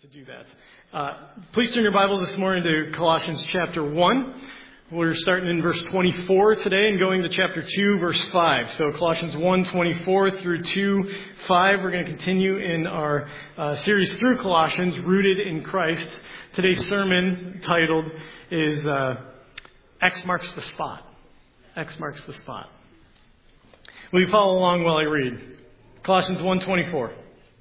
to do that. Please turn your Bibles this morning to Colossians chapter 1. We're starting in verse 24 today and going to chapter 2, verse 5. So Colossians 1, 24 through 2, 5. We're going to continue in our series through Colossians, Rooted in Christ. Today's sermon titled is X Marks the Spot. X marks the spot. Will you follow along while I read? Colossians 1, 24.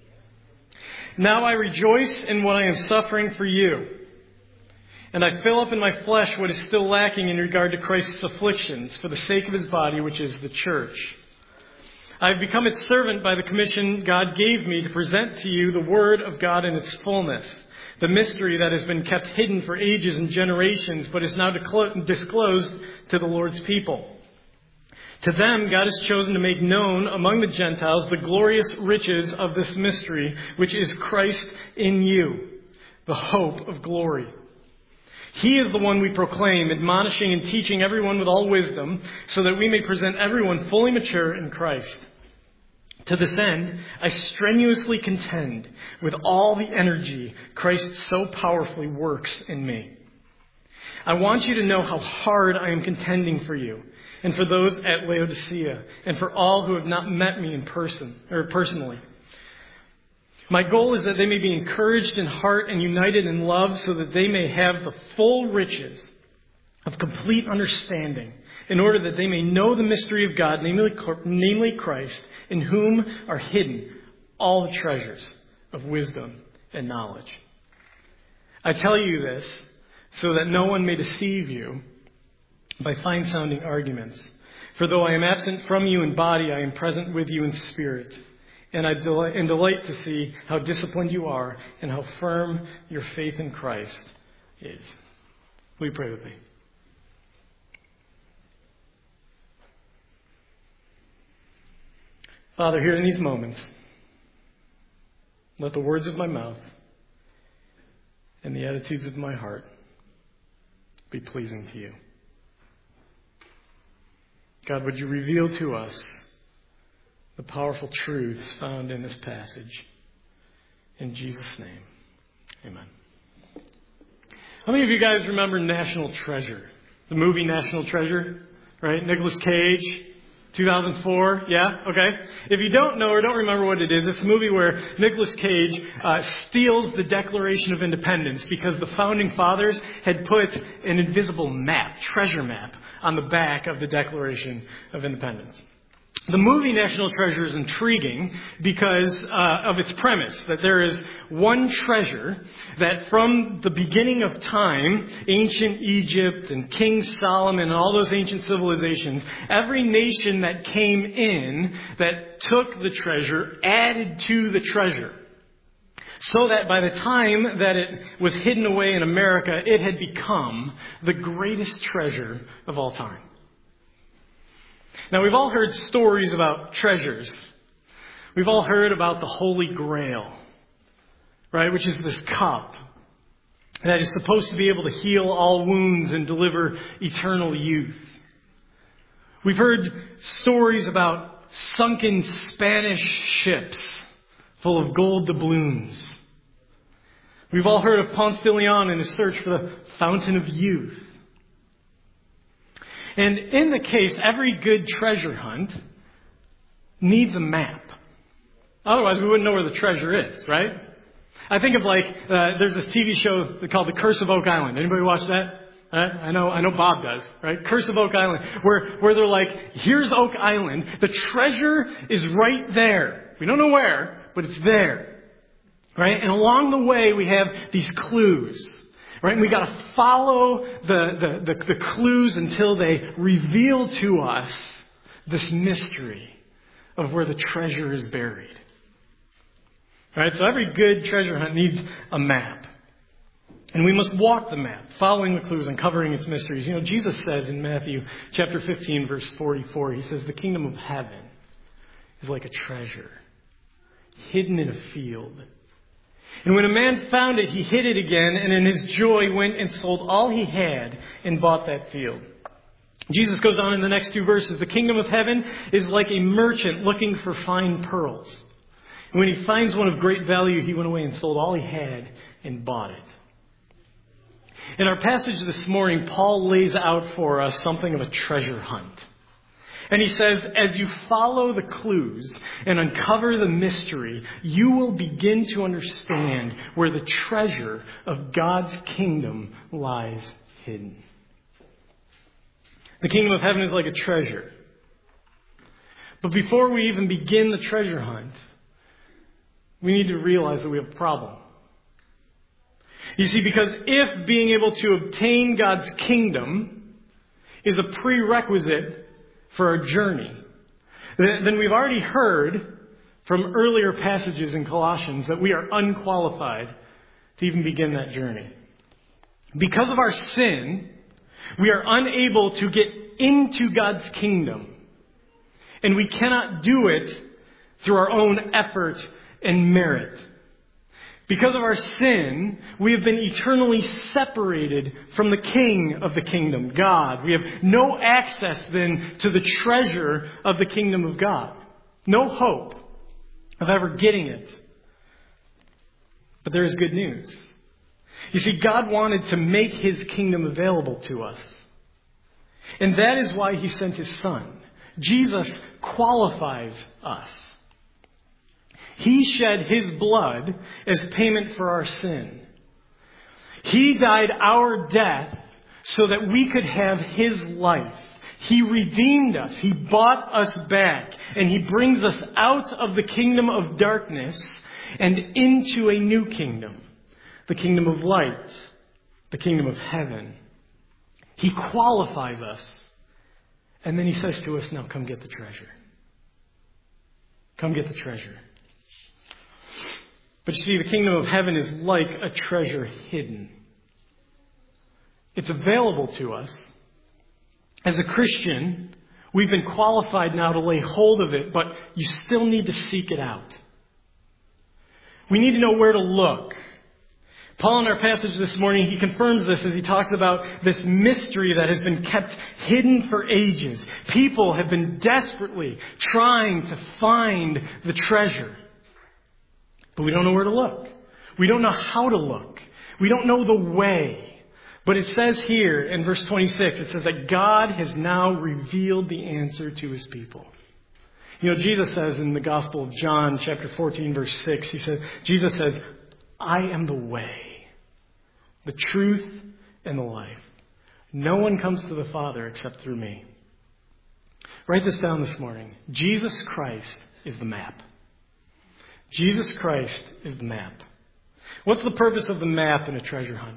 Now I rejoice in what I am suffering for you, and I fill up in my flesh what is still lacking in regard to Christ's afflictions for the sake of his body, which is the church. I have become its servant by the commission God gave me to present to you the word of God in its fullness, the mystery that has been kept hidden for ages and generations, but is now disclosed to the Lord's people. To them, God has chosen to make known among the Gentiles the glorious riches of this mystery, which is Christ in you, the hope of glory. He is the one we proclaim, admonishing and teaching everyone with all wisdom, so that we may present everyone fully mature in Christ. To this end, I strenuously contend with all the energy Christ so powerfully works in me. I want you to know how hard I am contending for you, and for those at Laodicea, and for all who have not met me in person or personally. My goal is that they may be encouraged in heart and united in love, so that they may have the full riches of complete understanding, in order that they may know the mystery of God, namely Christ, in whom are hidden all the treasures of wisdom and knowledge. I tell you this so that no one may deceive you by fine-sounding arguments. For though I am absent from you in body, I am present with you in spirit. And I delight to see how disciplined you are and how firm your faith in Christ is. Will you pray with me? Father, here in these moments, let the words of my mouth and the attitudes of my heart be pleasing to you. God, would you reveal to us the powerful truths found in this passage? In Jesus' name, amen. How many of you guys remember National Treasure? The movie National Treasure, right? Nicolas Cage, 2004, yeah? Okay. If you don't know or don't remember what it is, it's a movie where Nicolas Cage steals the Declaration of Independence because the founding fathers had put an invisible map, treasure map, on the back of the Declaration of Independence. The movie National Treasure is intriguing because of its premise, that there is one treasure that from the beginning of time, ancient Egypt and King Solomon and all those ancient civilizations, every nation that came in that took the treasure added to the treasure. So that by the time that it was hidden away in America, it had become the greatest treasure of all time. Now, we've all heard stories about treasures. We've all heard about the Holy Grail, right, which is this cup that is supposed to be able to heal all wounds and deliver eternal youth. We've heard stories about sunken Spanish ships full of gold doubloons. We've all heard of Ponce de Leon and his search for the fountain of youth. And in the case, every good treasure hunt needs a map. Otherwise, we wouldn't know where the treasure is, right? I think of there's this TV show called The Curse of Oak Island. Anybody watch that? I know Bob does, right? Curse of Oak Island, where they're like, here's Oak Island. The treasure is right there. We don't know where, but it's there, right? And along the way, we have these clues. Right? And we got to follow the clues until they reveal to us this mystery of where the treasure is buried. Right? So every good treasure hunt needs a map. And we must walk the map, following the clues and covering its mysteries. You know, Jesus says in Matthew chapter 15, verse 44, he says, the kingdom of heaven is like a treasure hidden in a field. And when a man found it, he hid it again, and in his joy went and sold all he had and bought that field. Jesus goes on in the next two verses. The kingdom of heaven is like a merchant looking for fine pearls. And when he finds one of great value, he went away and sold all he had and bought it. In our passage this morning, Paul lays out for us something of a treasure hunt. And he says, as you follow the clues and uncover the mystery, you will begin to understand where the treasure of God's kingdom lies hidden. The kingdom of heaven is like a treasure. But before we even begin the treasure hunt, we need to realize that we have a problem. You see, because if being able to obtain God's kingdom is a prerequisite for our journey, then we've already heard from earlier passages in Colossians that we are unqualified to even begin that journey. Because of our sin, we are unable to get into God's kingdom. And we cannot do it through our own effort and merit. Because of our sin, we have been eternally separated from the King of the kingdom, God. We have no access then to the treasure of the kingdom of God. No hope of ever getting it. But there is good news. You see, God wanted to make His kingdom available to us. And that is why He sent His Son. Jesus qualifies us. He shed His blood as payment for our sin. He died our death so that we could have His life. He redeemed us. He bought us back. And He brings us out of the kingdom of darkness and into a new kingdom. The kingdom of light. The kingdom of heaven. He qualifies us. And then He says to us, now come get the treasure. Come get the treasure. But you see, the kingdom of heaven is like a treasure hidden. It's available to us. As a Christian, we've been qualified now to lay hold of it, but you still need to seek it out. We need to know where to look. Paul, in our passage this morning, he confirms this as he talks about this mystery that has been kept hidden for ages. People have been desperately trying to find the treasure. But we don't know where to look. We don't know how to look. We don't know the way. But it says here in verse 26, it says that God has now revealed the answer to His people. You know, Jesus says in the Gospel of John, chapter 14, verse 6, Jesus says, I am the way, the truth, and the life. No one comes to the Father except through me. Write this down this morning. Jesus Christ is the map. Jesus Christ is the map. What's the purpose of the map in a treasure hunt?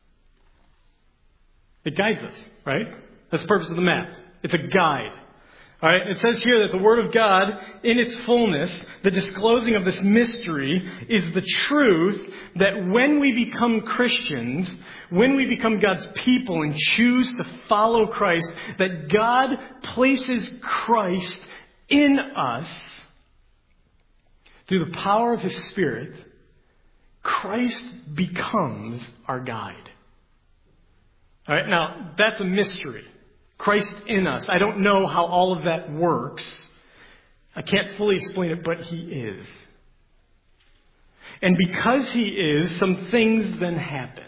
It guides us, right? That's the purpose of the map. It's a guide. All right? It says here that the Word of God, in its fullness, the disclosing of this mystery, is the truth that when we become Christians, when we become God's people and choose to follow Christ, that God places Christ in us. Through the power of His Spirit, Christ becomes our guide. All right, now that's a mystery. Christ in us. I don't know how all of that works. I can't fully explain it, but He is. And because He is, some things then happen.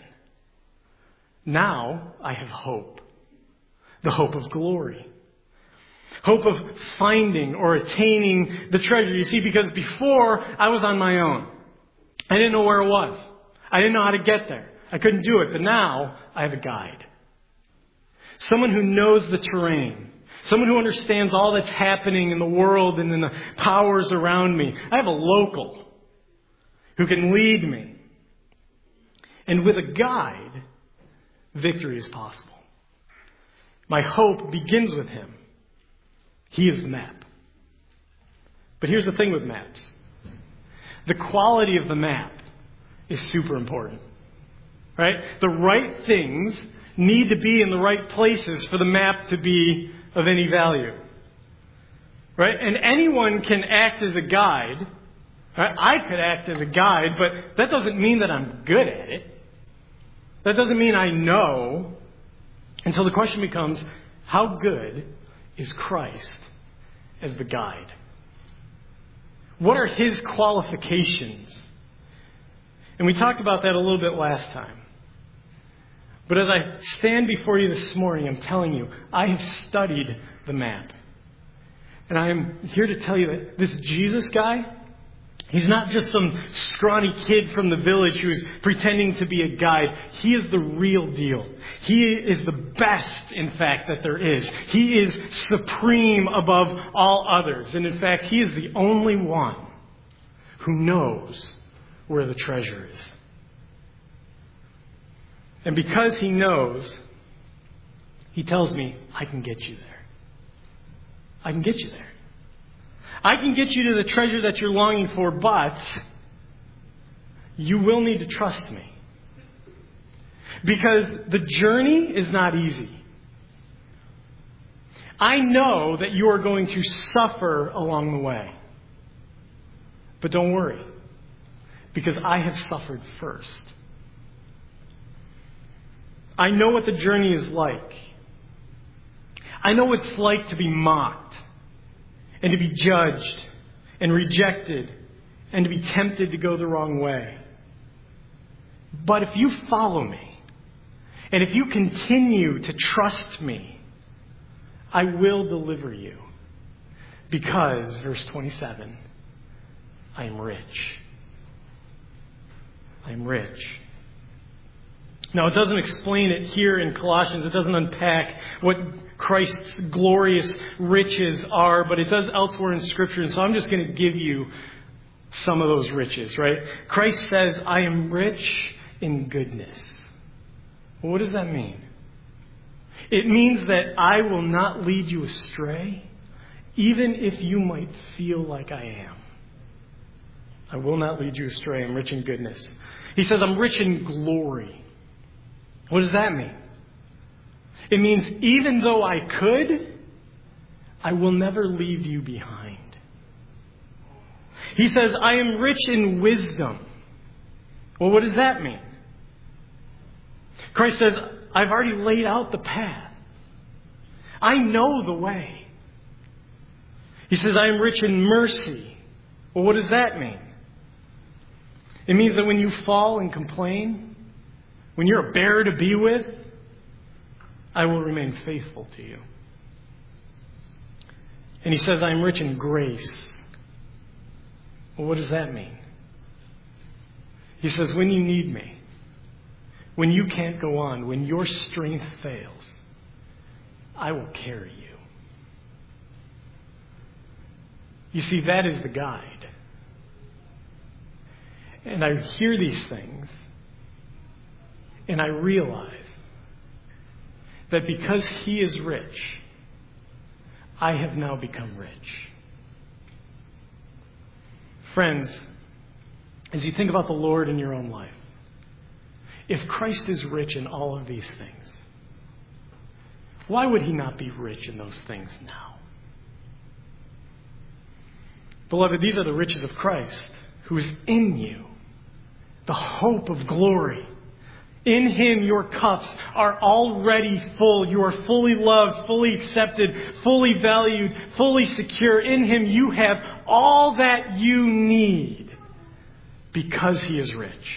Now I have hope. The hope of glory. Hope of finding or attaining the treasure. You see, because before I was on my own. I didn't know where it was. I didn't know how to get there. I couldn't do it. But now I have a guide. Someone who knows the terrain. Someone who understands all that's happening in the world and in the powers around me. I have a local who can lead me. And with a guide, victory is possible. My hope begins with Him. He is the map. But here's the thing with maps. The quality of the map is super important. Right? The right things need to be in the right places for the map to be of any value. Right? And anyone can act as a guide. Right? I could act as a guide, but that doesn't mean that I'm good at it. That doesn't mean I know. And so the question becomes, how good is Christ as the guide? What are His qualifications? And we talked about that a little bit last time. But as I stand before you this morning, I'm telling you, I have studied the map. And I am here to tell you that this Jesus guy, he's not just some scrawny kid from the village who's pretending to be a guide. He is the real deal. He is the best, in fact, that there is. He is supreme above all others. And in fact, he is the only one who knows where the treasure is. And because he knows, he tells me, I can get you there. I can get you there. I can get you to the treasure that you're longing for, but you will need to trust me. Because the journey is not easy. I know that you are going to suffer along the way. But don't worry, because I have suffered first. I know what the journey is like. I know what it's like to be mocked and to be judged and rejected and to be tempted to go the wrong way. But if you follow me and if you continue to trust me, I will deliver you. Because, verse 27, I am rich. I am rich. Now, it doesn't explain it here in Colossians. It doesn't unpack what Christ's glorious riches are, but it does elsewhere in Scripture. And so I'm just going to give you some of those riches, right? Christ says, I am rich in goodness. Well, what does that mean? It means that I will not lead you astray, even if you might feel like I am. I will not lead you astray. I'm rich in goodness. He says, I'm rich in glory. What does that mean? It means even though I could, I will never leave you behind. He says, I am rich in wisdom. Well, what does that mean? Christ says, I've already laid out the path. I know the way. He says, I am rich in mercy. Well, what does that mean? It means that when you fall and complain, when you're a bear to be with, I will remain faithful to you. And he says, I am rich in grace. Well, what does that mean? He says, when you need me, when you can't go on, when your strength fails, I will carry you. You see, that is the guide. And I hear these things, and I realize that because he is rich, I have now become rich. Friends, as you think about the Lord in your own life, if Christ is rich in all of these things, why would he not be rich in those things now? Beloved, these are the riches of Christ, who is in you, the hope of glory. In him, your cups are already full. You are fully loved, fully accepted, fully valued, fully secure. In him, you have all that you need because he is rich.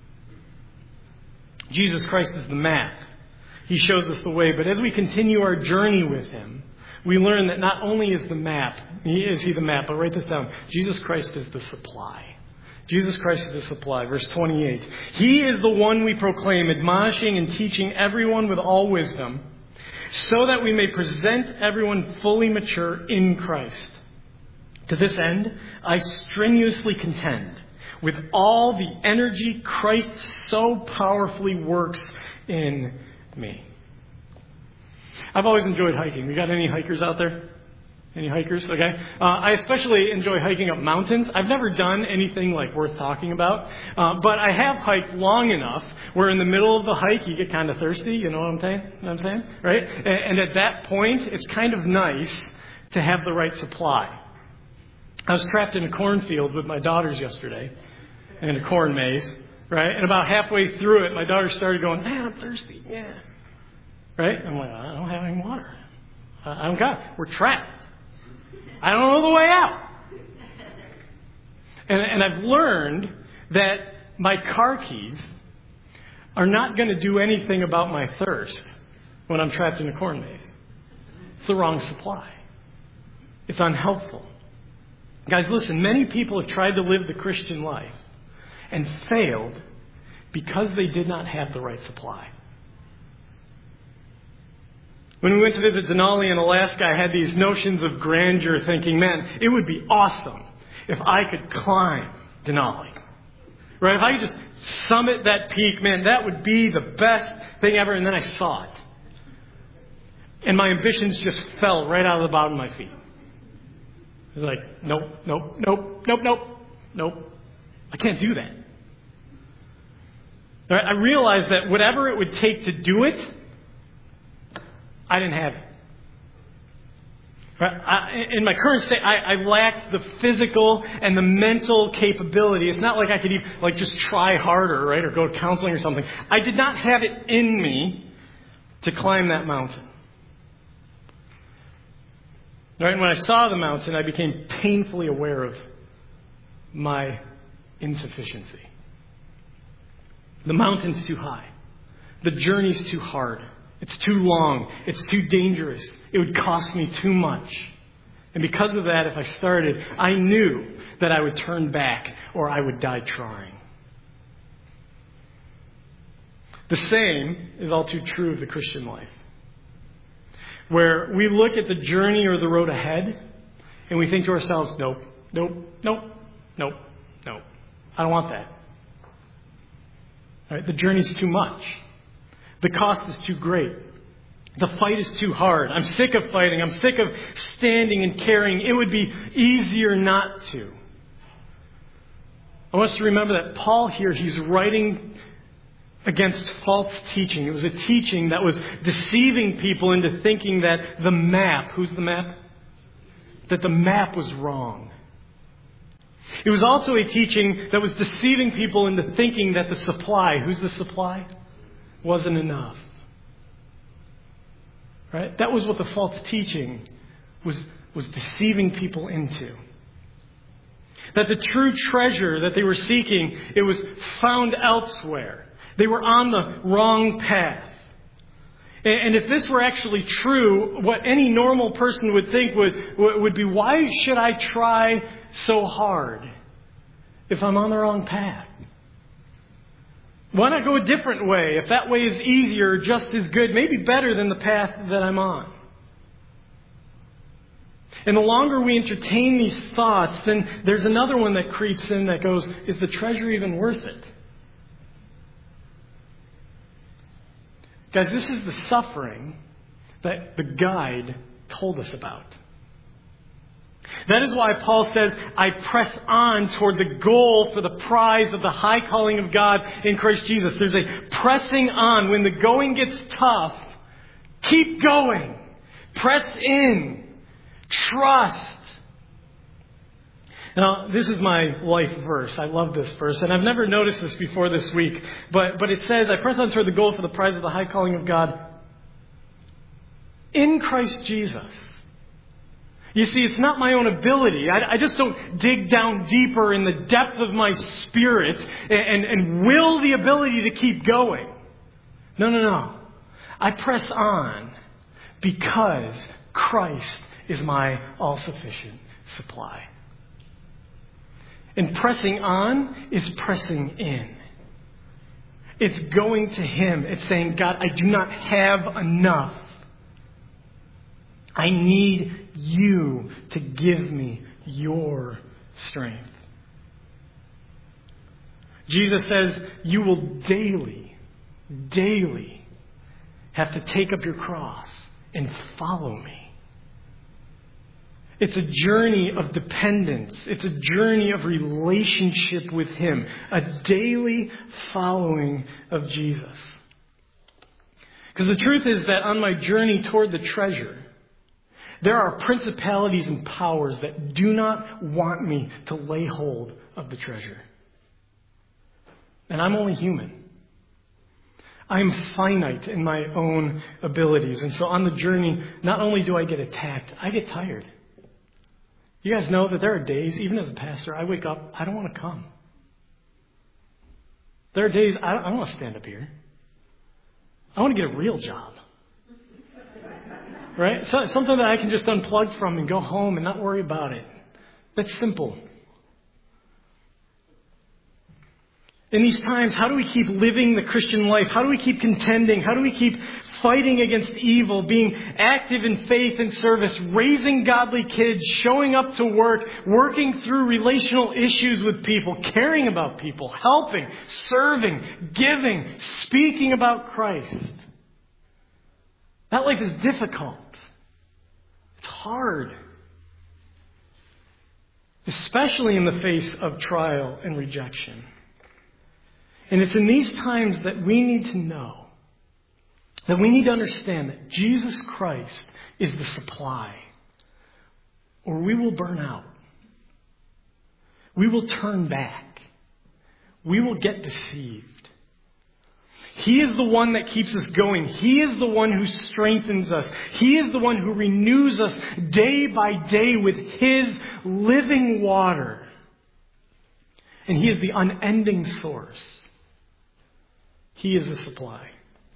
Jesus Christ is the map. He shows us the way. But as we continue our journey with him, we learn that not only is he the map, but write this down. Jesus Christ is the supply. Jesus Christ is the supply. Verse 28. He is the one we proclaim, admonishing and teaching everyone with all wisdom, so that we may present everyone fully mature in Christ. To this end, I strenuously contend with all the energy Christ so powerfully works in me. I've always enjoyed hiking. We got any hikers out there? Any hikers? Okay. I especially enjoy hiking up mountains. I've never done anything like worth talking about, but I have hiked long enough where in the middle of the hike you get kind of thirsty. You know what I'm saying? Right? And at that point, it's kind of nice to have the right supply. I was trapped in a cornfield with my daughters yesterday, in a corn maze, right? And about halfway through it, my daughter started going, "Man, I'm thirsty." Yeah. Right? I'm like, I don't have any water. I don't got it. We're trapped. I don't know the way out. And I've learned that my car keys are not going to do anything about my thirst when I'm trapped in a corn maze. It's the wrong supply. It's unhelpful. Guys, listen, many people have tried to live the Christian life and failed because they did not have the right supply. When we went to visit Denali in Alaska, I had these notions of grandeur, thinking, man, it would be awesome if I could climb Denali. Right? If I could just summit that peak, man, that would be the best thing ever. And then I saw it. And my ambitions just fell right out of the bottom of my feet. It was like, nope. I can't do that. Right? I realized that whatever it would take to do it, I didn't have it. Right? In my current state, I lacked the physical and the mental capability. It's not like I could even just try harder, right, or go to counseling or something. I did not have it in me to climb that mountain. Right? And when I saw the mountain, I became painfully aware of my insufficiency. The mountain's too high. The journey's too hard. It's too long. It's too dangerous. It would cost me too much. And because of that, if I started, I knew that I would turn back or I would die trying. The same is all too true of the Christian life, where we look at the journey or the road ahead and we think to ourselves, nope. I don't want that. Right? The journey's too much. The cost is too great. The fight is too hard. I'm sick of fighting. I'm sick of standing and carrying. It would be easier not to. I want us to remember that Paul here, he's writing against false teaching. It was a teaching that was deceiving people into thinking that the map, who's the map? That the map was wrong. It was also a teaching that was deceiving people into thinking that the supply, who's the supply? Wasn't enough. Right? That was what the false teaching was deceiving people into. That the true treasure that they were seeking, it was found elsewhere. They were on the wrong path. And if this were actually true, what any normal person would think would be, why should I try so hard if I'm on the wrong path? Why not go a different way if that way is easier, just as good, maybe better than the path that I'm on? And the longer we entertain these thoughts, then there's another one that creeps in that goes, is the treasure even worth it? Guys, this is the suffering that the guide told us about. That is why Paul says, I press on toward the goal for the prize of the high calling of God in Christ Jesus. There's a pressing on. When the going gets tough, keep going. Press in. Trust. Now, this is my life verse. I love this verse, and I've never noticed this before this week. But it says, I press on toward the goal for the prize of the high calling of God in Christ Jesus. You see, it's not my own ability. I just don't dig down deeper in the depth of my spirit and will the ability to keep going. No. I press on because Christ is my all-sufficient supply. And pressing on is pressing in. It's going to Him. It's saying, God, I do not have enough. I need you to give me your strength. Jesus says you will daily have to take up your cross and follow me. It's a journey of dependence. It's a journey of relationship with Him. A daily following of Jesus. Because the truth is that on my journey toward the treasure, there are principalities and powers that do not want me to lay hold of the treasure. And I'm only human. I'm finite in my own abilities. And so on the journey, not only do I get attacked, I get tired. You guys know that there are days, even as a pastor, I wake up, I don't want to come. There are days I don't want to stand up here. I want to get a real job. Right? So, something that I can just unplug from and go home and not worry about it. That's simple. In these times, how do we keep living the Christian life? How do we keep contending? How do we keep fighting against evil, being active in faith and service, raising godly kids, showing up to work, working through relational issues with people, caring about people, helping, serving, giving, speaking about Christ? That life is difficult. It's hard. Especially in the face of trial and rejection. And it's in these times that we need to know, that we need to understand that Jesus Christ is the supply, or we will burn out. We will turn back. We will get deceived. He is the one that keeps us going. He is the one who strengthens us. He is the one who renews us day by day with His living water. And He is the unending source. He is the supply.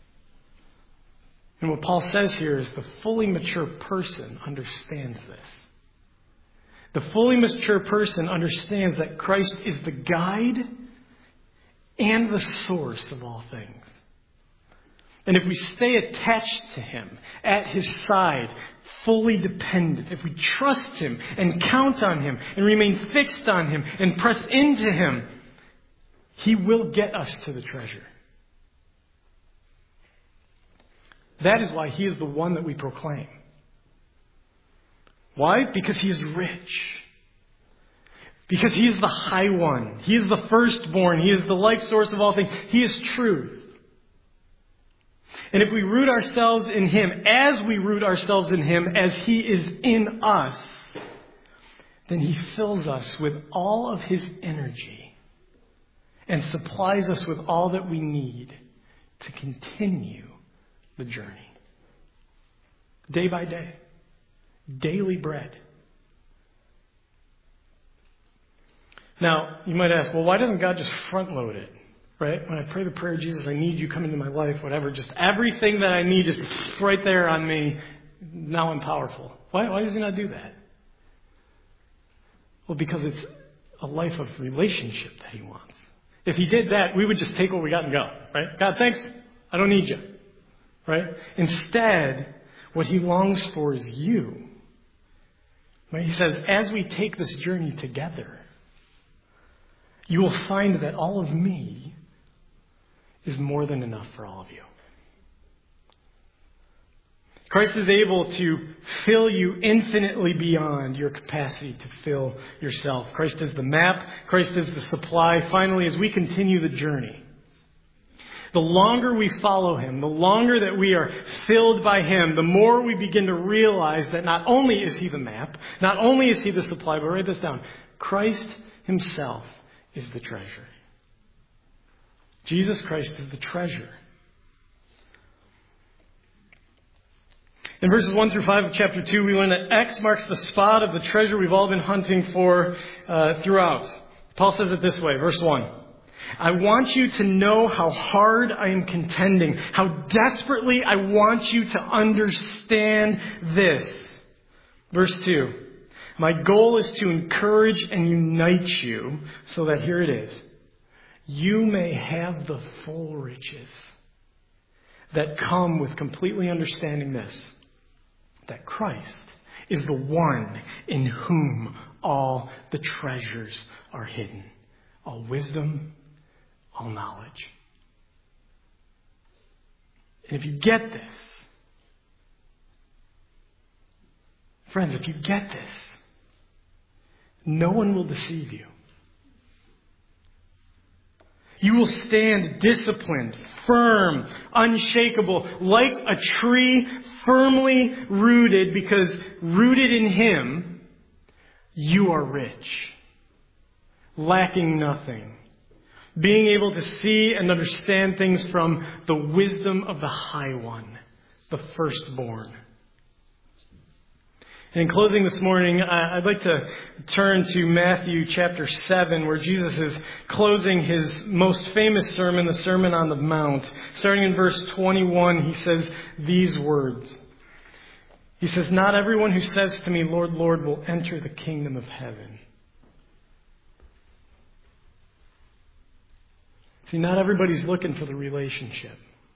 And what Paul says here is the fully mature person understands this. The fully mature person understands that Christ is the guide and the source of all things. And if we stay attached to Him, at His side, fully dependent, if we trust Him and count on Him and remain fixed on Him and press into Him, He will get us to the treasure. That is why He is the one that we proclaim. Why? Because He is rich. Because He is the high one. He is the firstborn. He is the life source of all things. He is truth. And if we root ourselves in Him, as we root ourselves in Him, as He is in us, then He fills us with all of His energy and supplies us with all that we need to continue the journey. Day by day. Daily bread. Now, you might ask, well, why doesn't God just front load it? Right? When I pray the prayer, Jesus, I need you, come into my life, whatever. Just everything that I need, just right there on me. Now I'm powerful. Why does He not do that? Well, because it's a life of relationship that He wants. If He did that, we would just take what we got and go. Right? God, thanks. I don't need you. Right? Instead, what He longs for is you. Right? He says, as we take this journey together, you will find that all of me is more than enough for all of you. Christ is able to fill you infinitely beyond your capacity to fill yourself. Christ is the map. Christ is the supply. Finally, as we continue the journey, the longer we follow Him, the longer that we are filled by Him, the more we begin to realize that not only is He the map, not only is He the supply, but write this down, Christ Himself is the treasure. Jesus Christ is the treasure. In verses 1 through 5 of chapter 2, we learn that X marks the spot of the treasure we've all been hunting for throughout. Paul says it this way, verse 1. I want you to know how hard I am contending, how desperately I want you to understand this. Verse 2. My goal is to encourage and unite you so that, here it is, you may have the full riches that come with completely understanding this, that Christ is the one in whom all the treasures are hidden, all wisdom, all knowledge. And if you get this, friends, if you get this, no one will deceive you. You will stand disciplined, firm, unshakable, like a tree firmly rooted, because rooted in Him, you are rich, lacking nothing, being able to see and understand things from the wisdom of the High One, the firstborn. And in closing this morning, I'd like to turn to Matthew chapter 7, where Jesus is closing his most famous sermon, the Sermon on the Mount. Starting in verse 21, he says these words. He says, "Not everyone who says to me, 'Lord, Lord,' will enter the kingdom of heaven." See, not everybody's looking for the relationship.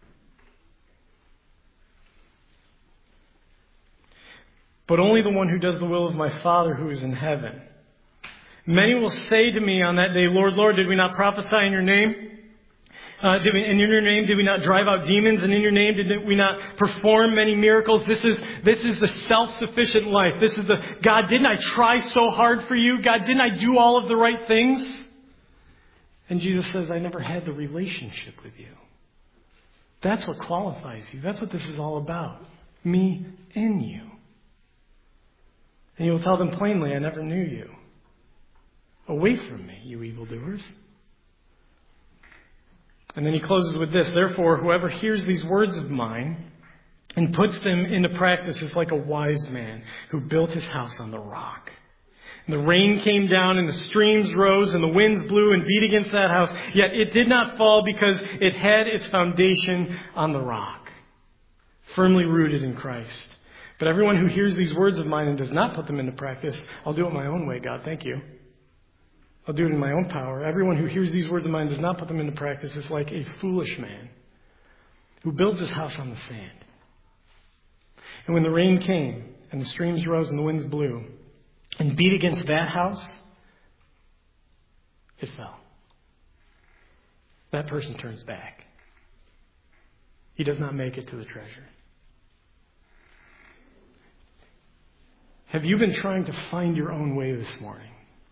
But only the one who does the will of my Father who is in heaven. Many will say to me on that day, 'Lord, Lord, did we not prophesy in your name? In your name did we not drive out demons? And in your name did we not perform many miracles?' This is the self-sufficient life. This is the, God, didn't I try so hard for you? God, didn't I do all of the right things? And Jesus says, I never had the relationship with you. That's what qualifies you. That's what this is all about. Me in you. And he will tell them plainly, I never knew you. Away from me, you evildoers. And then he closes with this. Therefore, whoever hears these words of mine and puts them into practice is like a wise man who built his house on the rock. And the rain came down and the streams rose and the winds blew and beat against that house. Yet it did not fall because it had its foundation on the rock, firmly rooted in Christ. But everyone who hears these words of mine and does not put them into practice, I'll do it my own way, God, thank you. I'll do it in my own power. Everyone who hears these words of mine and does not put them into practice is like a foolish man who builds his house on the sand. And when the rain came and the streams rose and the winds blew and beat against that house, it fell. That person turns back. He does not make it to the treasure. Have you been trying to find your own way this morning?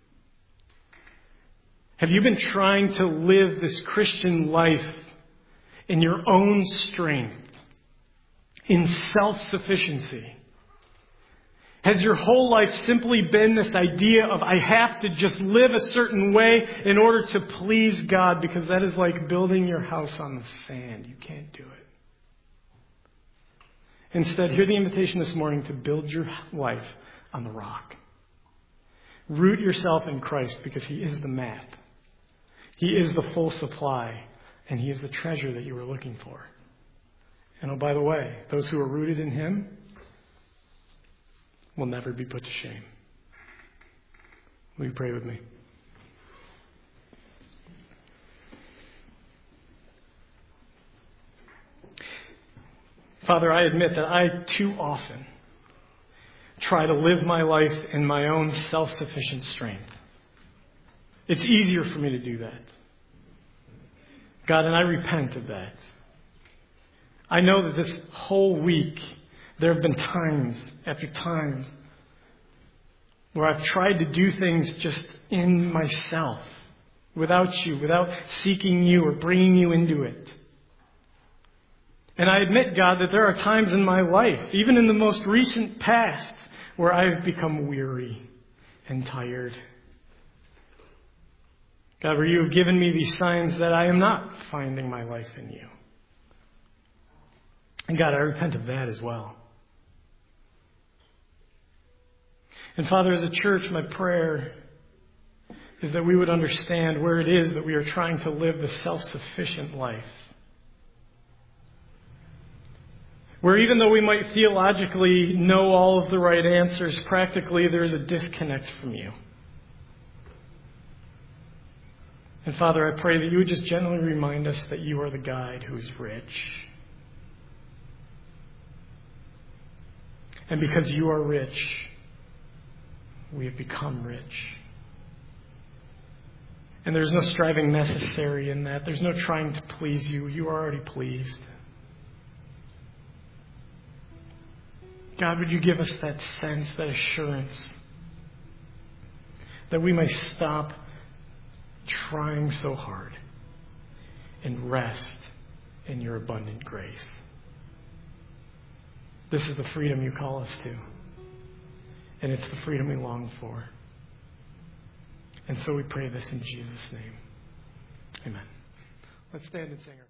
Have you been trying to live this Christian life in your own strength, in self-sufficiency? Has your whole life simply been this idea of I have to just live a certain way in order to please God? Because that is like building your house on the sand. You can't do it. Instead, hear the invitation this morning to build your life on the rock. Root yourself in Christ because He is the map. He is the full supply, and He is the treasure that you were looking for. And oh, by the way, those who are rooted in Him will never be put to shame. Will you pray with me? Father, I admit that I too often try to live my life in my own self-sufficient strength. It's easier for me to do that. God, and I repent of that. I know that this whole week there have been times after times where I've tried to do things just in myself, without you, without seeking you or bringing you into it. And I admit, God, that there are times in my life, even in the most recent past, where I've become weary and tired. God, where you have given me these signs that I am not finding my life in you. And God, I repent of that as well. And Father, as a church, my prayer is that we would understand where it is that we are trying to live the self-sufficient life. Where even though we might theologically know all of the right answers, practically there is a disconnect from you. And Father, I pray that you would just gently remind us that you are the guide who is rich. And because you are rich, we have become rich. And there's no striving necessary in that. There's no trying to please you. You are already pleased. God, would you give us that sense, that assurance, that we may stop trying so hard and rest in your abundant grace. This is the freedom you call us to. And it's the freedom we long for. And so we pray this in Jesus' name. Amen. Let's stand and sing our